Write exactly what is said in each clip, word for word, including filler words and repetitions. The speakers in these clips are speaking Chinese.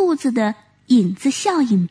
兔子的影子效应。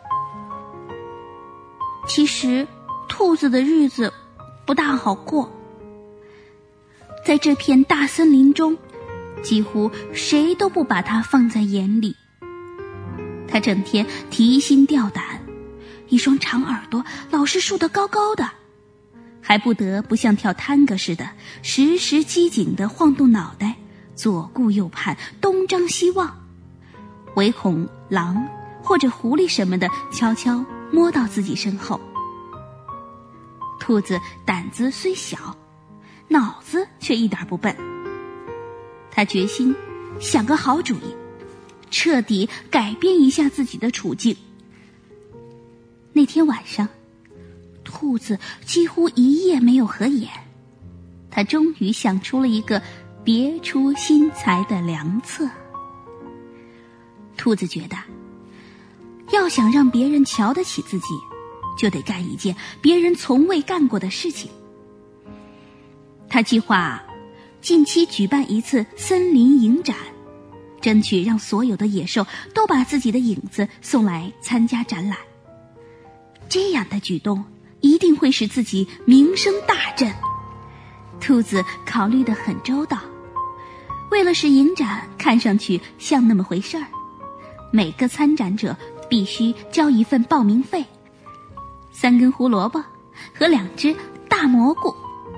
其实兔子的日子不大好过，在这片大森林中，几乎谁都不把它放在眼里。它整天提心吊胆，一双长耳朵老是竖得高高的，还不得不像跳探戈似的，时时机警地晃动脑袋，左顾右盼，东张西望，唯恐狼或者狐狸什么的悄悄摸到自己身后。兔子胆子虽小，脑子却一点不笨。他决心想个好主意，彻底改变一下自己的处境。那天晚上，兔子几乎一夜没有合眼，他终于想出了一个别出心裁的良策。兔子觉得，要想让别人瞧得起自己，就得干一件别人从未干过的事情。他计划近期举办一次森林影展，争取让所有的野兽都把自己的影子送来参加展览。这样的举动一定会使自己名声大振。兔子考虑得很周到，为了使影展看上去像那么回事儿，每个参展者必须交一份报名费，三根胡萝卜和两只大蘑菇。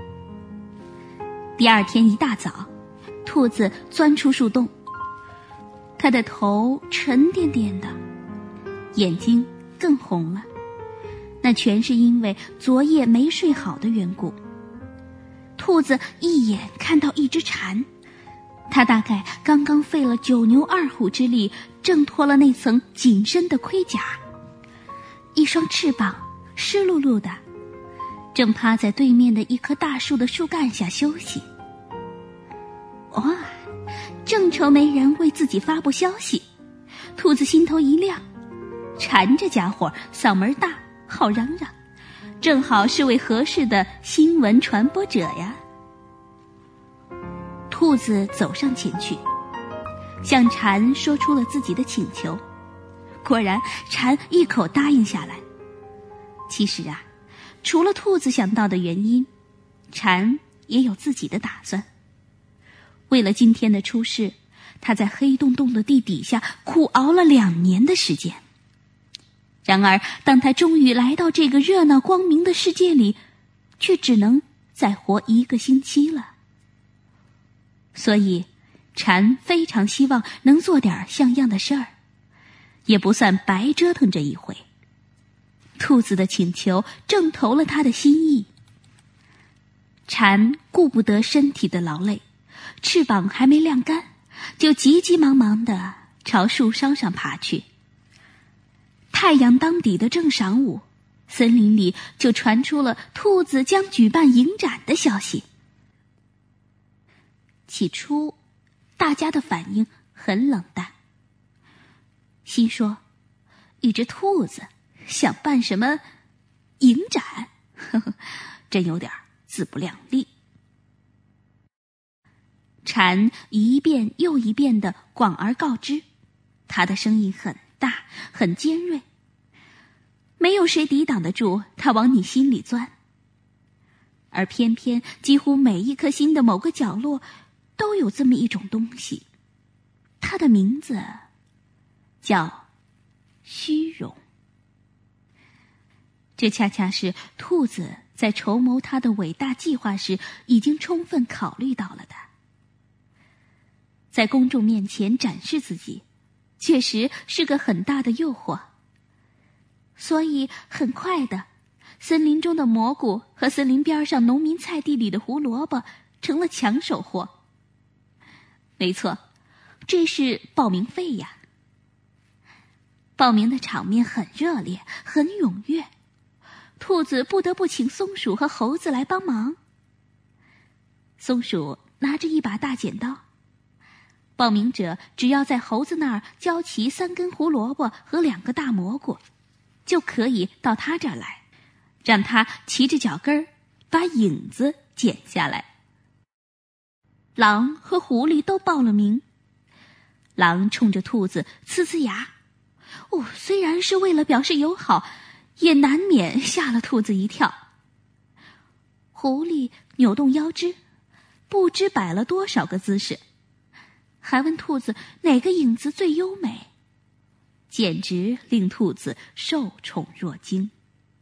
第二天一大早，兔子钻出树洞，它的头沉甸甸的，眼睛更红了，那全是因为昨夜没睡好的缘故。兔子一眼看到一只蝉，它大概刚刚费了九牛二虎之力挣脱了那层紧身的盔甲，一双翅膀湿漉漉的，正趴在对面的一棵大树的树干下休息。哇，正愁没人为自己发布消息，兔子心头一亮，蝉这家伙嗓门大，好嚷嚷，正好是位合适的新闻传播者呀。兔子走上前去，向蝉说出了自己的请求，果然蝉一口答应下来。其实啊，除了兔子想到的原因，蝉也有自己的打算。为了今天的出事，他在黑洞洞的地底下苦熬了两年的时间。然而当他终于来到这个热闹光明的世界里，却只能再活一个星期了。所以蝉非常希望能做点像样的事儿，也不算白折腾这一回。兔子的请求正投了他的心意。蝉顾不得身体的劳累，翅膀还没晾干，就急急忙忙地朝树梢上爬去。太阳当底的正晌午，森林里就传出了兔子将举办影展的消息。起初大家的反应很冷淡，心说一只兔子想办什么影展，呵呵，真有点自不量力。蝉一遍又一遍地广而告之，他的声音很大很尖锐，没有谁抵挡得住他往你心里钻。而偏偏几乎每一颗心的某个角落都有这么一种东西，它的名字叫虚荣。这恰恰是兔子在筹谋他的伟大计划时已经充分考虑到了的。在公众面前展示自己，确实是个很大的诱惑。所以很快的，森林中的蘑菇和森林边上农民菜地里的胡萝卜成了抢手货。没错，这是报名费呀。报名的场面很热烈，很踊跃，兔子不得不请松鼠和猴子来帮忙。松鼠拿着一把大剪刀，报名者只要在猴子那儿交齐三根胡萝卜和两个大蘑菇，就可以到他这儿来，让他骑着脚跟儿把影子剪下来。狼和狐狸都报了名， 狼冲着兔子呲呲牙，哦，虽然是为了表示友好，也难免吓了兔子一跳。狐狸扭动腰肢，不知摆了多少个姿势，还问兔子哪个影子最优美，简直令兔子受宠若惊。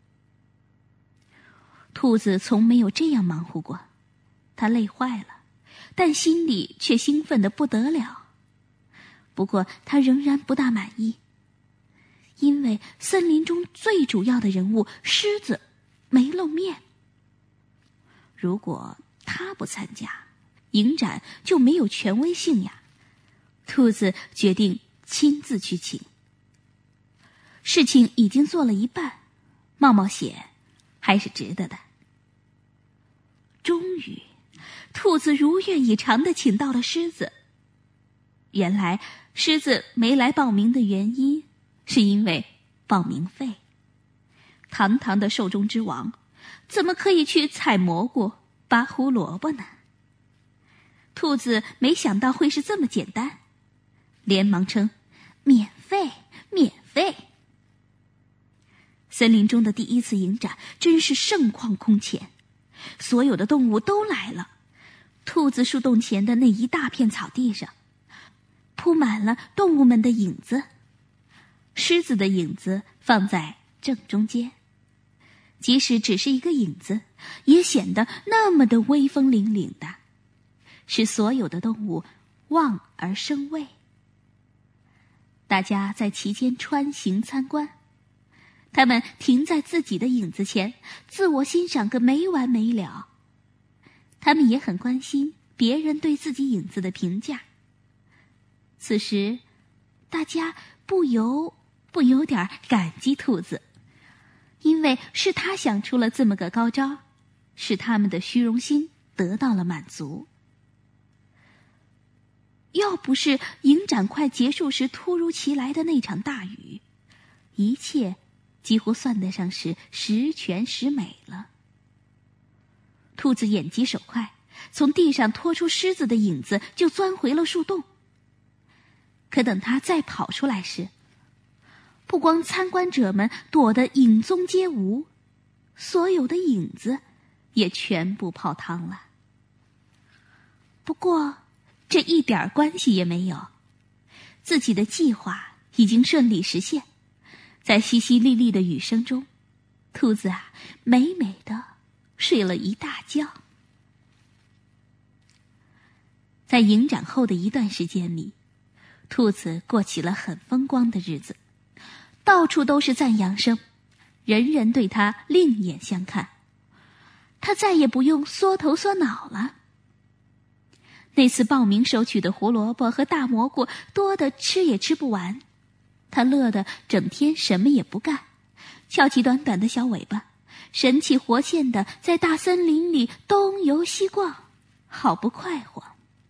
兔子从没有这样忙活过，它累坏了，但心里却兴奋得不得了。不过它仍然不大满意，因为森林中最主要的人物狮子没露面。如果他不参加，影展就没有权威性呀。兔子决定亲自去请。事情已经做了一半，冒冒险还是值得的。终于，兔子如愿以偿地请到了狮子。原来狮子没来报名的原因是因为报名费。堂堂的兽中之王，怎么可以去采蘑菇拔胡萝卜呢？兔子没想到会是这么简单，连忙称免费免费。森林中的第一次影展真是盛况空前，所有的动物都来了。兔子树洞前的那一大片草地上铺满了动物们的影子，狮子的影子放在正中间，即使只是一个影子，也显得那么的威风凛凛的，使所有的动物望而生畏。大家在其间穿行参观，他们停在自己的影子前，自我欣赏个没完没了。他们也很关心别人对自己影子的评价。此时，大家不由不由点感激兔子，因为是他想出了这么个高招，使他们的虚荣心得到了满足。要不是影展快结束时突如其来的那场大雨，一切几乎算得上是十全十美了。兔子眼疾手快，从地上拖出狮子的影子，就钻回了树洞。可等他再跑出来时，不光参观者们躲得影踪皆无，所有的影子也全部泡汤了。不过这一点关系也没有，自己的计划已经顺利实现。在淅淅沥沥的雨声中，兔子啊美美的睡了一大觉。在影展后的一段时间里，兔子过起了很风光的日子，到处都是赞扬声，人人对他另眼相看。他再也不用缩头缩脑了。那次报名收取的胡萝卜和大蘑菇多得吃也吃不完，他乐得整天什么也不干，翘起短短的小尾巴，神气活现的在大森林里东游西逛，好不快活。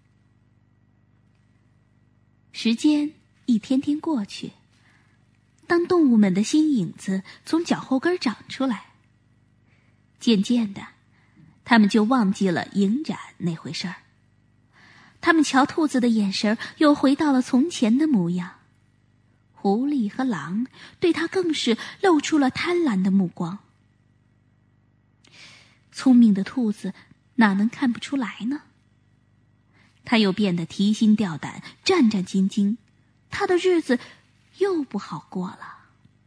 时间一天天过去，当动物们的新影子从脚后跟长出来，渐渐的，他们就忘记了影展那回事儿。他们瞧兔子的眼神又回到了从前的模样，狐狸和狼对他更是露出了贪婪的目光。聪明的兔子哪能看不出来呢？他又变得提心吊胆，战战兢兢，他的日子又不好过了。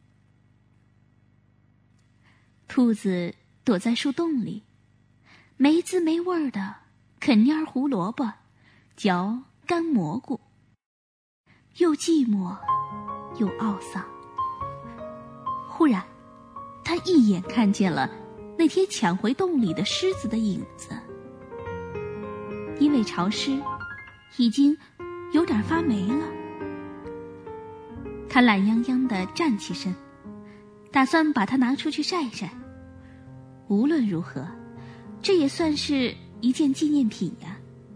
兔子躲在树洞里，没滋没味的啃蔫胡萝卜，嚼干蘑菇，又寂寞又懊丧。忽然，他一眼看见了那天抢回洞里的狮子的影子。因为潮湿，已经有点发霉了。他懒洋洋地站起身，打算把它拿出去晒晒。无论如何，这也算是一件纪念品呀。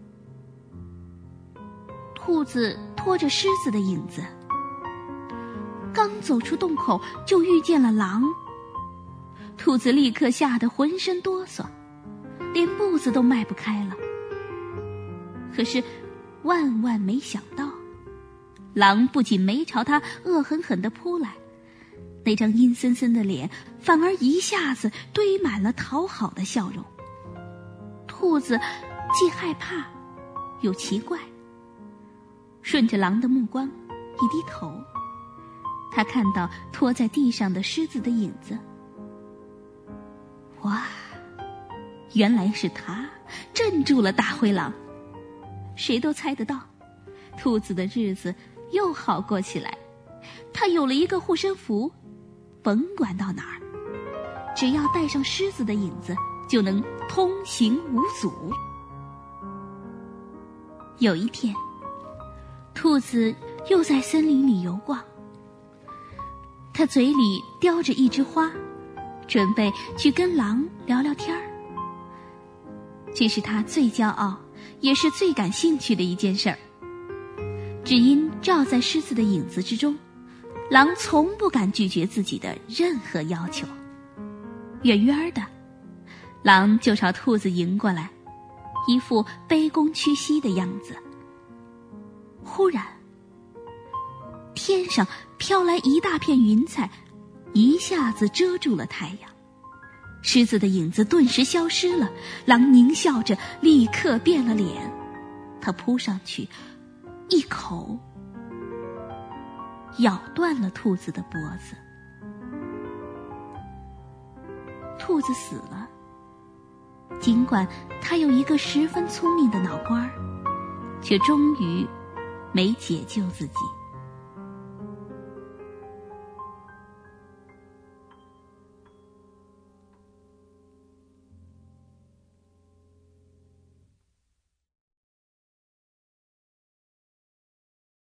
兔子拖着狮子的影子，刚走出洞口就遇见了狼。兔子立刻吓得浑身哆嗦，连步子都迈不开了。可是万万没想到， 狼不仅没朝他恶狠狠地扑来，那张阴森森的脸反而一下子堆满了讨好的笑容。兔子既害怕又奇怪，顺着狼的目光一低头，他看到拖在地上的狮子的影子。哇，原来是他镇住了大灰狼。谁都猜得到，兔子的日子又好过起来。他有了一个护身符，甭管到哪儿，只要带上狮子的影子，就能通行无阻。有一天，兔子又在森林里游逛，他嘴里叼着一枝花，准备去跟狼聊聊天儿。这是他最骄傲也是最感兴趣的一件事儿。只因照在狮子的影子之中，狼从不敢拒绝自己的任何要求。远远的，狼就朝兔子迎过来，一副卑躬屈膝的样子。忽然，天上飘来一大片云彩，一下子遮住了太阳。狮子的影子顿时消失了，狼狞笑着立刻变了脸，他扑上去一口咬断了兔子的脖子。兔子死了，尽管他有一个十分聪明的脑瓜儿，却终于没解救自己。